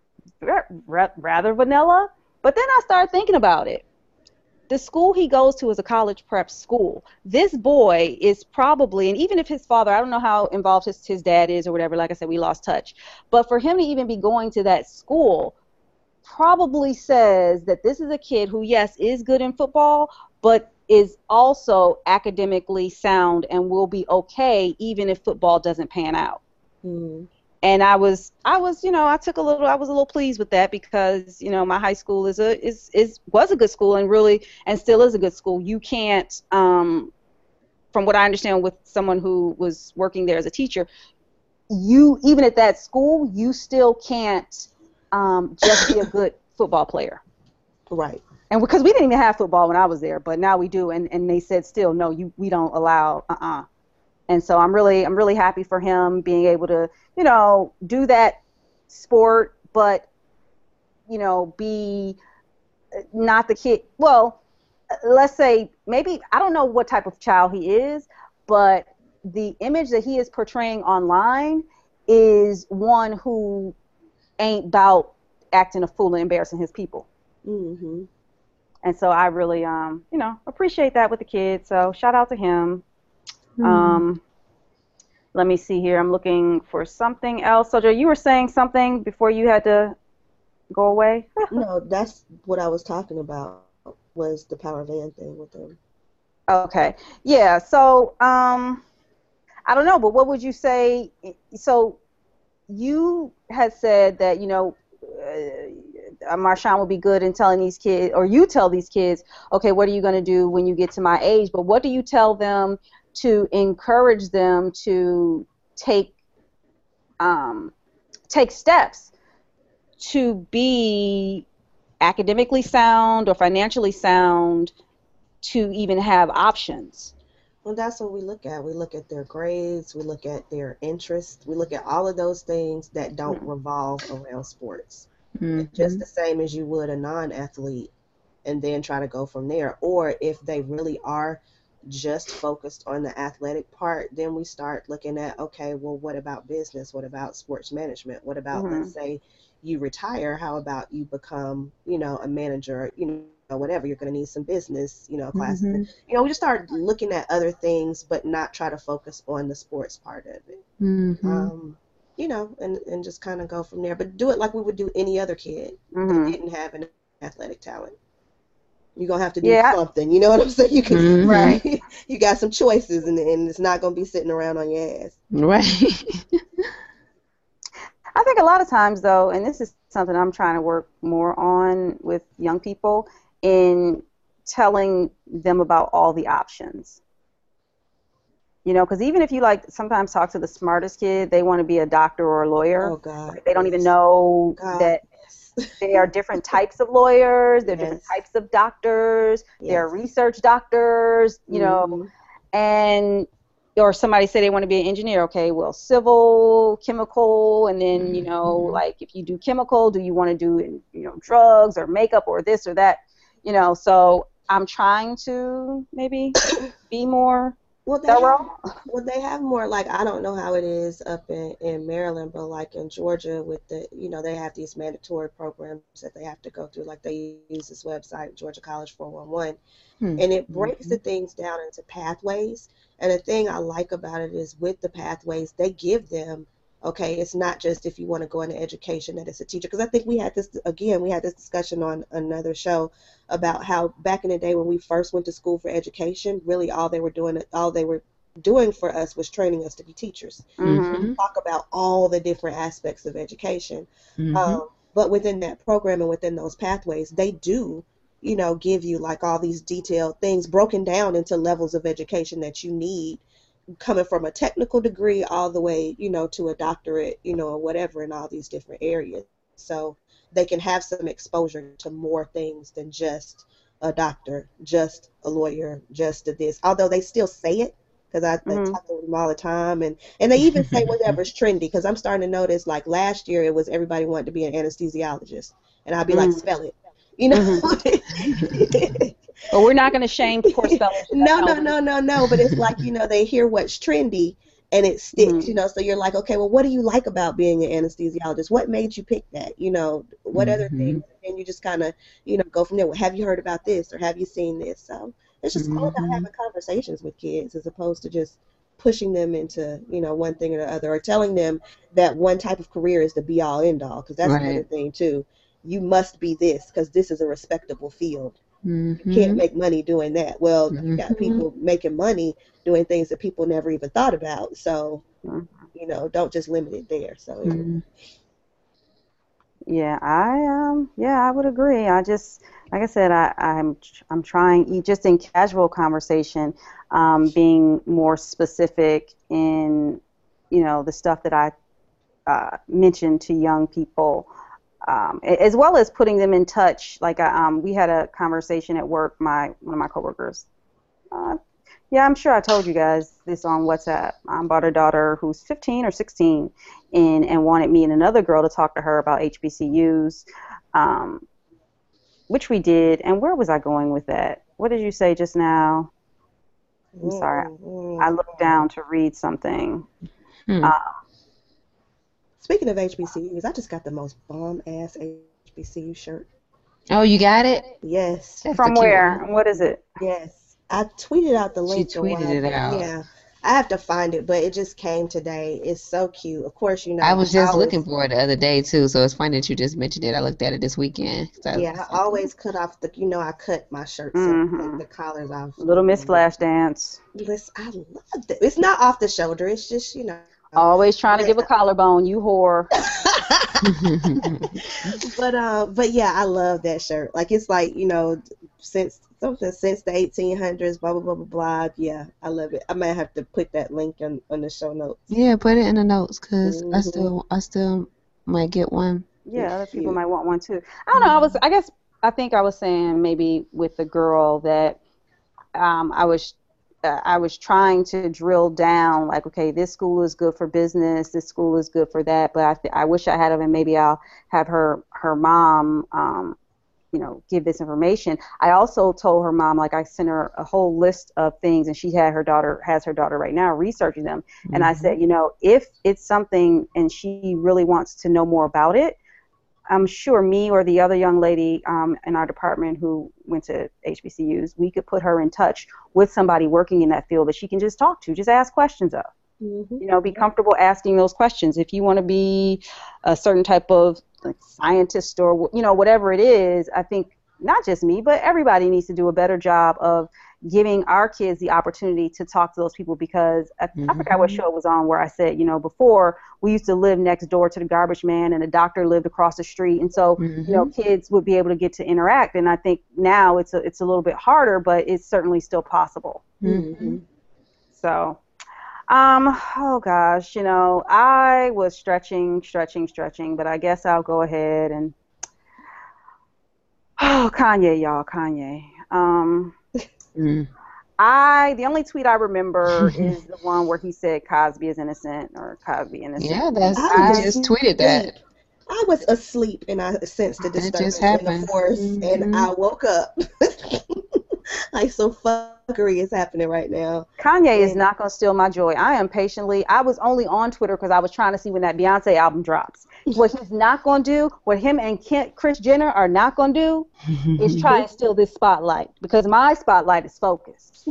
rather vanilla. But then I started thinking about it. The school he goes to is a college prep school. This boy is probably, and even if his father, I don't know how involved his, his dad is or whatever, like I said, we lost touch. But for him to even be going to that school probably says that this is a kid who, yes, is good in football, but is also academically sound and will be okay even if football doesn't pan out. Mm-hmm. And I was, I was, you know, I took a little, I was a little pleased with that because, you know, my high school is a, is, is, was a good school and really, and still is a good school. You can't, um, from what I understand with someone who was working there as a teacher, you, even at that school, you still can't um, just be a good football player. Right. And because we didn't even have football when I was there, but now we do. And, and they said still, no, you, we don't allow, uh-uh. And so I'm really, I'm really happy for him being able to, you know, do that sport, but, you know, be not the kid. Well, let's say maybe, I don't know what type of child he is, but the image that he is portraying online is one who ain't about acting a fool and embarrassing his people. Mm-hmm. And so I really, um, you know, appreciate that with the kids. So shout out to him. Mm. Um, let me see here. I'm looking for something else. So, Joe, you were saying something before you had to go away? No, that's what I was talking about, was the Power Van thing with him. Okay. Yeah. So, um, I don't know, but what would you say? So, you had said that, you know, uh, Marshawn will be good in telling these kids, or you tell these kids, okay, what are you going to do when you get to my age? But what do you tell them to encourage them to take um, take steps to be academically sound or financially sound, to even have options? Well, that's what we look at. We look at their grades, we look at their interests, we look at all of those things that don't mm-hmm. revolve around sports. Mm-hmm. Just the same as you would a non-athlete, and then try to go from there. Or if they really are just focused on the athletic part, then we start looking at, okay, well, what about business? What about sports management? What about, mm-hmm. let's say you retire, how about you become, you know, a manager, you know, whatever, you're going to need some business, you know, classes. Mm-hmm. You know, we just start looking at other things, but not try to focus on the sports part of it. Mm-hmm. Um, you know, and, and just kind of go from there. But do it like we would do any other kid mm-hmm. that didn't have an athletic talent. You're going to have to do yeah. something. You know what I'm saying? You can, mm-hmm. right. You got some choices, and, and it's not going to be sitting around on your ass. Right. I think a lot of times, though, and this is something I'm trying to work more on with young people, in telling them about all the options. You know, because even if you, like, sometimes talk to the smartest kid, they want to be a doctor or a lawyer. Oh, God. They don't even know God. that there are different types of lawyers, there are yes. different types of doctors, yes. there are research doctors, you mm-hmm. know, and, or somebody say they want to be an engineer. Okay, well, civil, chemical, and then, you know, mm-hmm. like, if you do chemical, do you want to do, you know, drugs or makeup or this or that, you know? So I'm trying to maybe be more Well, they have, well, they have more, like, I don't know how it is up in, in Maryland, but like in Georgia with the, you know, they have these mandatory programs that they have to go through. Like, they use this website, Georgia College four one one, hmm. and it breaks mm-hmm. the things down into pathways. And the thing I like about it is with the pathways, they give them, okay, it's not just if you want to go into education that it's a teacher. Because I think we had this, again, we had this discussion on another show about how back in the day when we first went to school for education, really all they were doing, all they were doing for us was training us to be teachers. Mm-hmm. Talk about all the different aspects of education. Mm-hmm. Um, But within that program and within those pathways, they do, you know, give you like all these detailed things broken down into levels of education that you need, coming from a technical degree all the way, you know, to a doctorate, you know, or whatever, in all these different areas. So they can have some exposure to more things than just a doctor, just a lawyer, just a this. Although they still say it, because I, I Mhm. talk to them all the time, and and they even say whatever's trendy. Because I'm starting to notice, like last year, it was everybody wanted to be an anesthesiologist, and I'd be like, Mhm. spell it, you know. Mhm. But we're not going to shame poor spellers. No, no, no, no, no. But it's like, you know, they hear what's trendy and it sticks, Mhm. you know. So you're like, okay, well, what do you like about being an anesthesiologist? What made you pick that? You know, what other Mhm. things? And you just kind of, you know, go from there. Well, have you heard about this or have you seen this? So it's just all about Mhm. having conversations with kids as opposed to just pushing them into, you know, one thing or the other, or telling them that one type of career is the be all end all. Because that's another Right. thing too. You must be this because this is a respectable field. You can't Mhm. make money doing that. Well, you got Mhm. people making money doing things that people never even thought about. So, Mhm. you know, don't just limit it there. So, it, Mhm. Yeah, I um yeah, I would agree. I just like I said, I I'm I'm trying e- just in casual conversation, um, being more specific in you know the stuff that I uh, mention to young people, um, a- as well as putting them in touch. Like I, um, we had a conversation at work. My one of my coworkers. Uh, yeah, I'm sure I told you guys this on WhatsApp. I bought a daughter who's fifteen or sixteen, and and wanted me and another girl to talk to her about H B C Us, um, which we did. And where was I going with that? What did you say just now? I'm mm, sorry. mm, mm. I looked down to read something. Hmm. Uh, Speaking of H B C Us, I just got the most bomb ass H B C U shirt. Oh, you got it? Yes, That's a from cute where? one. What is it? yes. I tweeted out the She link a tweeted while it back. out. Yeah, I have to find it, but it just came today. It's so cute. Of course, you I know, was I just looking always, for it the other day too, so it's funny that you just mentioned it. I looked at it this weekend. 'Cause I yeah, was I like, always cut off the, you know, I cut my shirts and take Mm-hmm. the collars off. Little Miss Flashdance. Listen, I love it. It's not off the shoulder. It's just, you know. Always trying to But give a collarbone, you whore. but uh, but yeah, I love that shirt. Like it's like, you know, since something since the eighteen hundreds, blah blah blah blah blah. Yeah, I love it. I might have to put that link on on the show notes. Yeah, put it in the notes because I Hmm. still I still might get one. Yeah, It's other people cute. might want one too. I don't know. I was, I guess, I think I was saying maybe with the girl that um, I was, uh, I was trying to drill down, like, okay, this school is good for business, this school is good for that, but I, th- I wish I had of, and maybe I'll have her, her mom, um, you know, give this information. I also told her mom, like, I sent her a whole list of things, and she had her daughter, has her daughter right now researching them, and I Hmm. said, you know, if it's something and she really wants to know more about it, I'm sure me or the other young lady um, in our department who went to H B C Us, we could put her in touch with somebody working in that field that she can just talk to, just ask questions of. Hmm. You know, be comfortable asking those questions. If you want to be a certain type of like, scientist or you know whatever it is, I think not just me, but everybody needs to do a better job of giving our kids the opportunity to talk to those people because I, I forgot what Hmm. show it was on where I said, you know, before we used to live next door to the garbage man and the doctor lived across the street. And so, you know, Hmm. kids would be able to get to interact. And I think now it's a, it's a little bit harder, but it's certainly still possible. Hmm. Hmm. So, um, oh gosh, you know, I was stretching, stretching, stretching, but I guess I'll go ahead and, oh, Kanye, y'all, Kanye. Um, Hmm. I the only tweet I remember is the one where he said Cosby is innocent or Cosby innocent. Yeah, And that's I he was I just tweeted asleep. that. I was asleep and I sensed the That just disturbance in the happened. force and Hmm. I woke up. Like some fuckery is happening right now. Kanye is And not going to steal my joy. I am patiently. I was only on Twitter because I was trying to see when that Beyonce album drops. What he's not going to do, what him and Kent, Kris Jenner are not going to do, is try and steal this spotlight because my spotlight is focused.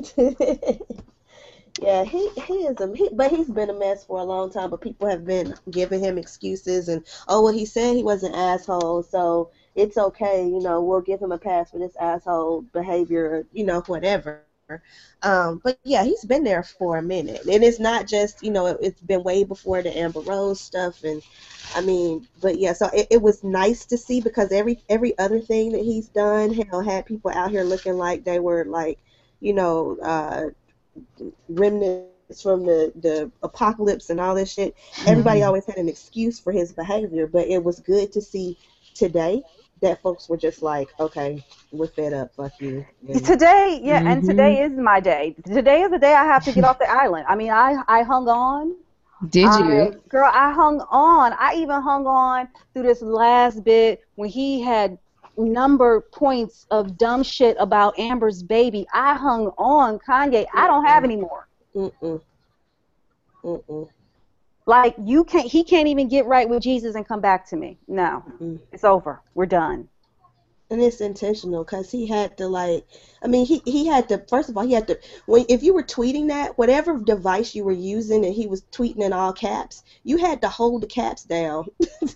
yeah, he he is a he, but he's been a mess for a long time. But people have been giving him excuses and oh well, he said he was an asshole, so it's okay. You know, we'll give him a pass for this asshole behavior. You know, whatever. Um, but yeah, he's been there for a minute, and it's not just you know it, it's been way before the Amber Rose stuff, and I mean, but yeah, so it, it was nice to see because every every other thing that he's done, hell, had people out here looking like they were like, you know, uh, remnants from the the apocalypse and all this shit. Everybody always had an excuse for his behavior, but it was good to see today that folks were just like, okay, we're fed up, fuck you. And Today, yeah, and Mm-hmm. today is my day. Today is the day I have to get off the island. I mean, I I hung on. Did I, you? girl, I hung on. I even hung on through this last bit when he had number points of dumb shit about Amber's baby. I hung on, Kanye. I don't have any more. mm-mm, mm-mm, Like you can't. He can't even get right with Jesus and come back to me. No, mm. it's over. We're done. And it's intentional because he had to like, I mean, he, he had to, first of all, he had to, when if you were tweeting that, whatever device you were using and he was tweeting in all caps, you had to hold the caps down.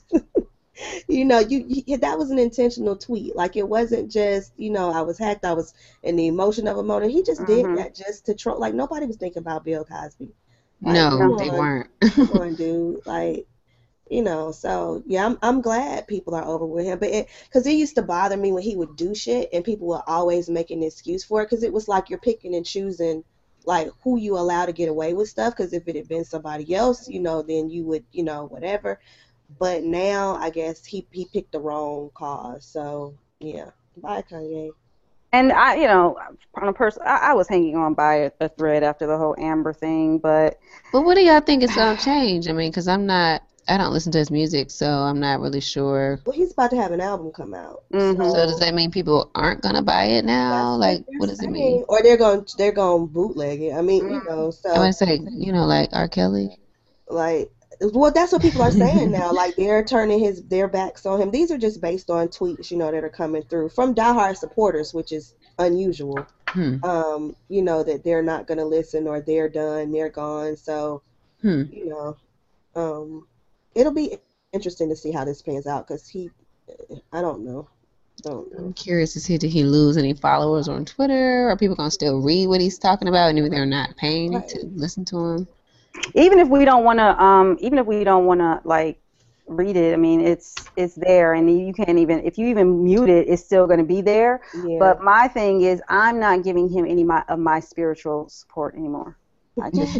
You know, you, you that was an intentional tweet. Like it wasn't just, you know, I was hacked, I was in the emotion of a moment. He just did Mhm. that just to troll. Like nobody was thinking about Bill Cosby. Like, No, come they on, weren't. come on, dude. Like, you know, so yeah, I'm I'm glad people are over with him, but it because it used to bother me when he would do shit and people were always making an excuse for it because it was like you're picking and choosing like who you allow to get away with stuff because if it had been somebody else, you know, then you would, you know, whatever. But now I guess he he picked the wrong cause, so yeah, bye Kanye. And I, you know, on a person, I, I was hanging on by a, a thread after the whole Amber thing, but But what do y'all think is gonna change? I mean, because I'm not, I don't listen to his music, so I'm not really sure. Well, he's about to have an album come out, Mhm. So does so that mean people aren't gonna buy it now? that's what Like, they're what does it mean? saying, or they're going they're going to bootleg it. I mean, you know, I so. might say, you know, like R. Kelly. Like, well, that's what people are saying now. Like, they're turning his their backs on him. These are just based on tweets, you know, that are coming through from diehard supporters, which is unusual. Hmm. Um, you know, that they're not going to listen or they're done, they're gone. So, Hmm. you know, um, it'll be interesting to see how this pans out because he, I don't know, don't know. I'm curious to see, did he lose any followers on Twitter? Are people gonna still read what he's talking about, and if they're not paying Right. to listen to him? even if we don't want to, um, even if we don't want to like read it, I mean, it's it's there, and you can't even if you even mute it, it's still going to be there. Yeah. But my thing is, I'm not giving him any my, of my spiritual support anymore. I just,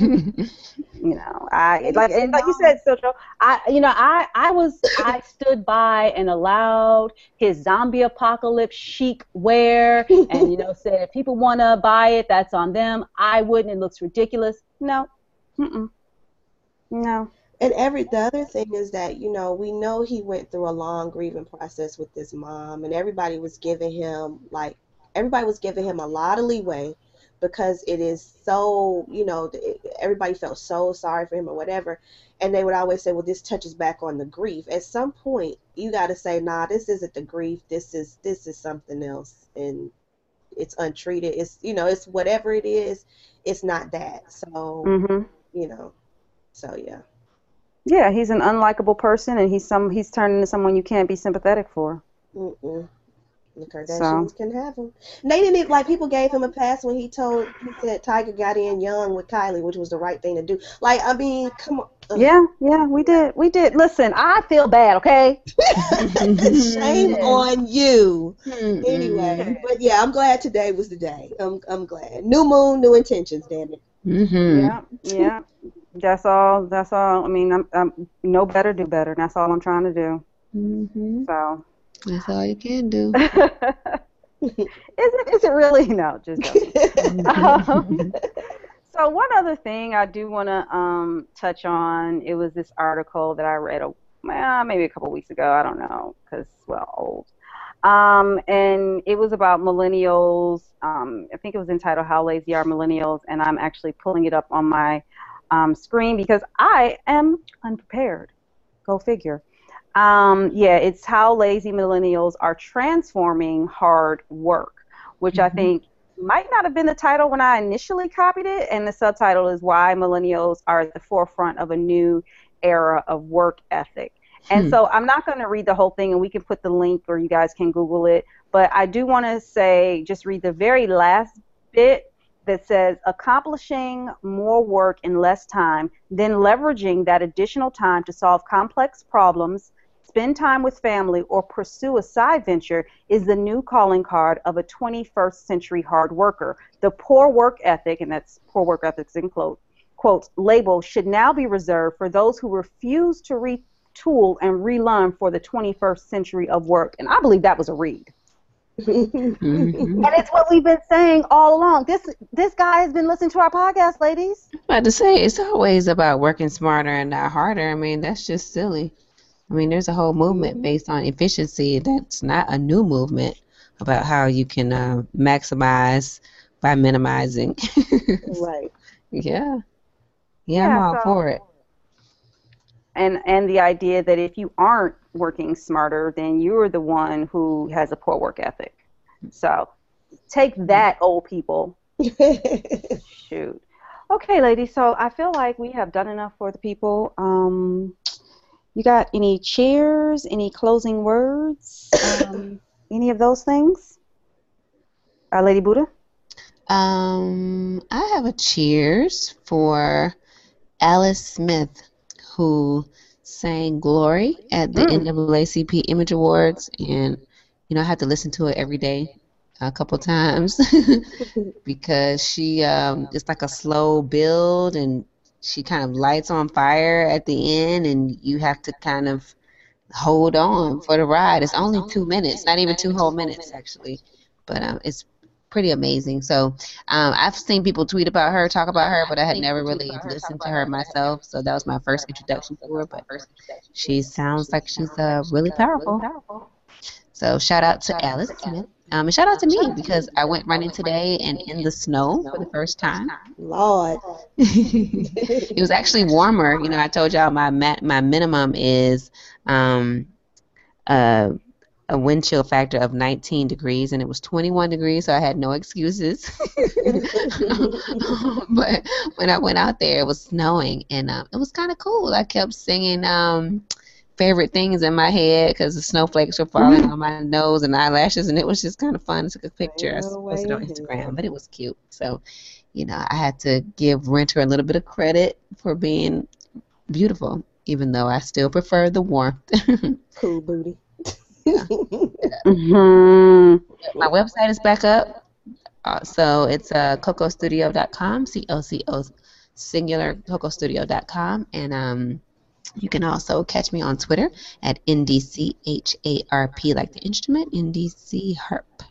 you know, I like and like you said, Sojo, I, you know, I, I was, I stood by and allowed his zombie apocalypse chic wear, and you know, said if people want to buy it, that's on them. I wouldn't. It looks ridiculous. No, mm-mm. No. And every the other thing is that, you know, we know he went through a long grieving process with his mom, and everybody was giving him like everybody was giving him a lot of leeway because it is so, you know, it, everybody felt so sorry for him or whatever, and they would always say, well, this touches back on the grief. At some point, you got to say, nah, this isn't the grief. This is this is something else, and it's untreated. It's, you know, it's whatever it is. It's not that. So, Mm-hmm. you know, so yeah. Yeah, he's an unlikable person, and he's some he's turned into someone you can't be sympathetic for. Mm-mm. The Kardashians so. can have him. They didn't even, like, people gave him a pass when he told, he said Tiger got in young with Kylie, which was the right thing to do. Like, I mean, come on. Ugh. Yeah, yeah, we did. We did. Listen, I feel bad, okay? Shame on you. Anyway, but yeah, I'm glad today was the day. I'm, I'm glad. New moon, new intentions, damn it. Mm-hmm. Yeah, yeah. That's all. That's all. I mean, I'm, I'm know better, do better. That's all I'm trying to do. Mm-hmm. So. That's all you can do. is it? Is it really? No, just joking. um, so one other thing I do want to um, touch on. It was this article that I read a well, maybe a couple weeks ago. I don't know, because well, old. Um, and it was about millennials. Um, I think it was entitled "How Lazy Are Millennials," and I'm actually pulling it up on my um, screen because I am unprepared. Go figure. Um, yeah, it's how lazy millennials are transforming hard work, which mm-hmm. I think might not have been the title when I initially copied it, and the subtitle is Why Millennials Are at the Forefront of a New Era of Work Ethic. And hmm. so I'm not going to read the whole thing, and we can put the link or you guys can Google it, but I do want to say, just read the very last bit that says accomplishing more work in less time, then leveraging that additional time to solve complex problems, spend time with family, or pursue a side venture is the new calling card of a twenty-first century hard worker. The poor work ethic, and that's poor work ethics in quote, quotes, label should now be reserved for those who refuse to retool and relearn for the twenty-first century of work. And I believe that was a read. Mm-hmm. And it's what we've been saying all along. This this guy has been listening to our podcast, ladies. I'm about to say, it's always about working smarter and not harder. I mean, that's just silly. I mean, there's a whole movement based on efficiency that's not a new movement about how you can uh, maximize by minimizing. Right. Yeah. Yeah, Yeah, I'm all so for it. and and the idea that if you aren't working smarter, then you're the one who has a poor work ethic. So take that, old people. Shoot. Okay, ladies. So I feel like we have done enough for the people. Um, you got any cheers? Any closing words? Um, any of those things? Uh, Lady Buddha? Um, I have a cheers for Alice Smith, who sang Glory at the Mm. N double A C P Image Awards, and you know I have to listen to it every day a couple times because she um it's like a slow build, and she kind of lights on fire at the end, and you have to kind of hold on for the ride. It's only two minutes, not even two whole minutes actually, but um, it's pretty amazing. So um, I've seen people tweet about her, talk about her, but I had never really listened to her myself. So that was my first introduction to her. But she sounds like she's uh, really powerful. So shout out to Alice Smith. Um, and shout out to me because I went running today and in the snow for the first time. Lord. It was actually warmer. You know, I told y'all my ma- my minimum is um, uh, a wind chill factor of nineteen degrees, and it was twenty-one degrees, so I had no excuses. But when I went out there, it was snowing, and um, it was kind of cool. I kept singing um, favorite things in my head because the snowflakes were falling on my nose and eyelashes, and it was just kind of fun. I took a picture. I posted it on Instagram, but it was cute. So, you know, I had to give Renter a little bit of credit for being beautiful, even though I still prefer the warmth. Cool booty. Hmm. My website is back up. Uh, so it's uh, coco studio dot com, C O C O singular, coco studio dot com. And um, you can also catch me on Twitter at N D C H A R P, like the instrument, N D C Harp.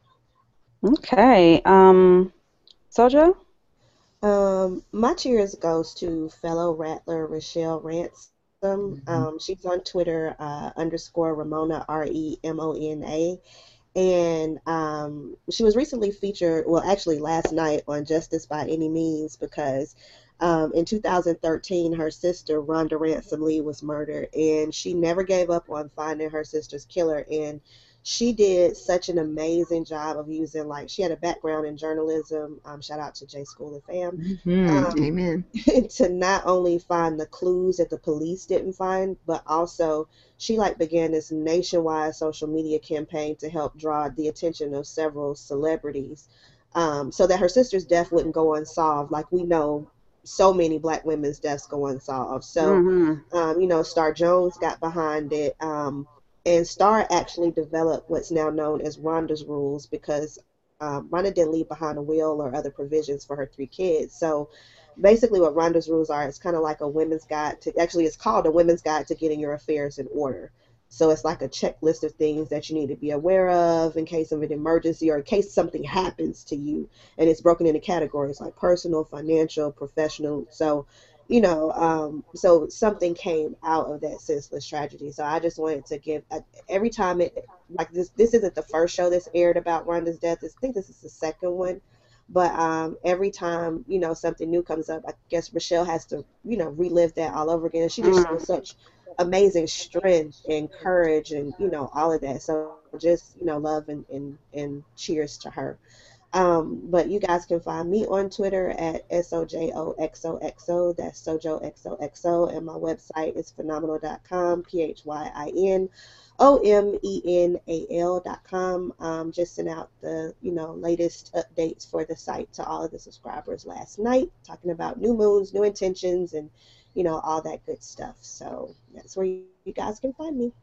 Okay. Um, Sojo? Um, my cheers goes to fellow rattler Rochelle Ransom. Um, she's on Twitter, uh, underscore Ramona, R E M O N A. And um, she was recently featured, well, actually last night on Justice by Any Means, because um, in two thousand thirteen, her sister, Rhonda Ransom Lee, was murdered, and she never gave up on finding her sister's killer. And she did such an amazing job of using, like, she had a background in journalism. Um, shout out to J School of Fam. Mm-hmm. Um, Amen. to not only find the clues that the police didn't find, but also she like began this nationwide social media campaign to help draw the attention of several celebrities, um, so that her sister's death wouldn't go unsolved. Like we know, so many Black women's deaths go unsolved. So, Mm-hmm. um, you know, Star Jones got behind it, um, and Star actually developed what's now known as Rhonda's Rules because um, Rhonda didn't leave behind a will or other provisions for her three kids. So basically what Rhonda's Rules are, it's kind of like a women's guide to, actually it's called a women's guide to getting your affairs in order. So it's like a checklist of things that you need to be aware of in case of an emergency or in case something happens to you. And it's broken into categories like personal, financial, professional. So, you know, um, so something came out of that senseless tragedy. So I just wanted to give, uh, every time it, like this, this isn't the first show that's aired about Rhonda's death. I think this is the second one. But um, every time, you know, something new comes up, I guess Rochelle has to, you know, relive that all over again. She just shows such amazing strength and courage and, you know, all of that. So just, you know, love and, and, and cheers to her. Um, but you guys can find me on Twitter at S O J O X O X O. That's Sojo X O X O. And my website is phenomenal dot com, P H Y I N O M E N A L dot com. Um, just sent out the, you know, latest updates for the site to all of the subscribers last night, talking about new moons, new intentions, and, you know, all that good stuff. So that's where you, you guys can find me.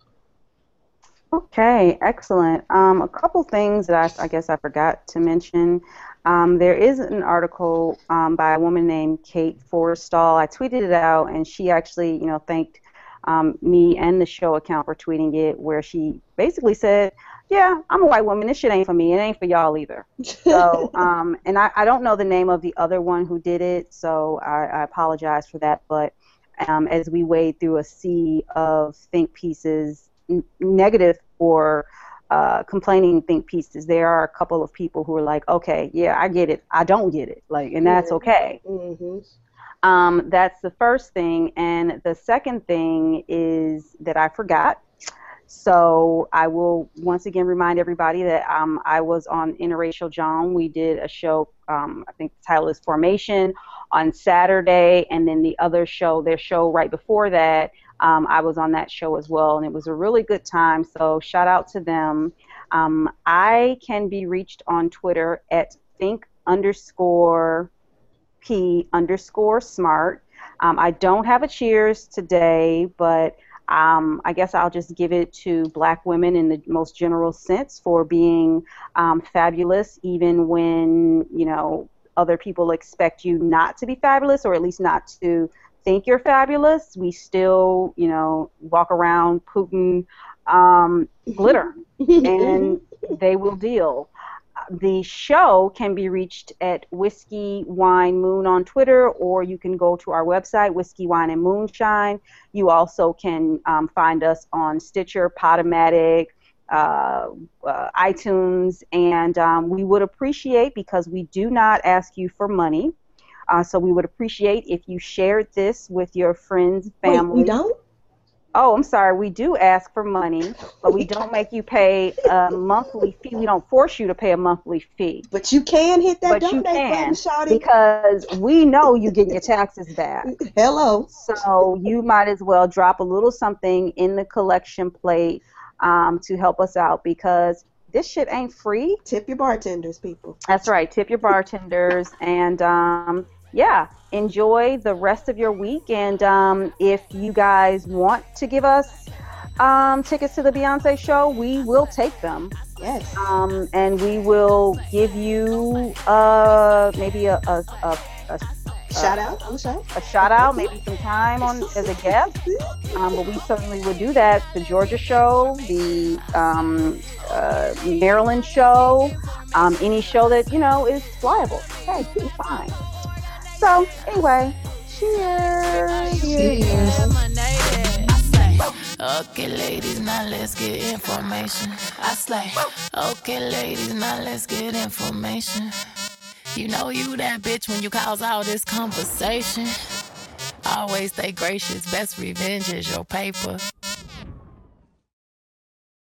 Okay, excellent. Um, a couple things that I, I guess I forgot to mention. Um, there is an article um, by a woman named Kate Forrestall. I tweeted it out, and she actually, you know, thanked um, me and the show account for tweeting it, where she basically said, "Yeah, I'm a white woman. This shit ain't for me. It ain't for y'all either." So, um, and I, I don't know the name of the other one who did it, so I, I apologize for that. But um, as we wade through a sea of think pieces, negative or uh, complaining think pieces, there are a couple of people who are like, okay, yeah, I get it, I don't get it, like, and that's okay. Mm-hmm. Um, that's the first thing, and the second thing is that I forgot. So I will once again remind everybody that um, I was on Interracial John. We did a show, um, I think the title is Formation, on Saturday, and then the other show, their show right before that, um, I was on that show as well, and it was a really good time, so shout out to them. Um, I can be reached on Twitter at think underscore P underscore smart. Um, I don't have a cheers today, but Um, I guess I'll just give it to black women in the most general sense for being um, fabulous, even when, you know, other people expect you not to be fabulous, or at least not to think you're fabulous. We still, you know, walk around Putin um, glitter, and they will deal. The show can be reached at Whiskey Wine Moon on Twitter, or you can go to our website, Whiskey Wine and Moonshine. You also can um, find us on Stitcher, Podomatic, uh, uh, iTunes, and um, we would appreciate, because we do not ask you for money, uh, so we would appreciate if you shared this with your friends, family. Wait, we don't? Oh, I'm sorry. We do ask for money, but we don't make you pay a monthly fee. We don't force you to pay a monthly fee. But you can hit that But you donate can, button, shawty. because we know you get your taxes back. Hello. So you might as well drop a little something in the collection plate um, to help us out, because this shit ain't free. Tip your bartenders, people. That's right. Tip your bartenders. And um, yeah, enjoy the rest of your week. And um, if you guys want to give us um, tickets to the Beyonce show, we will take them. Yes. Um, and we will give you uh, maybe a, a, a, a shout out on the show. A shout out, maybe some time on as a guest. Um, but we certainly would do that. The Georgia show, the um, uh, Maryland show, um, any show that, you know, is flyable. Hey, it's fine. So, anyway, cheers. Cheers. Okay, ladies, now let's get information. I slay. Okay, ladies, now let's get information. You know you that bitch when you cause all this conversation. Always stay gracious. Best revenge is your paper.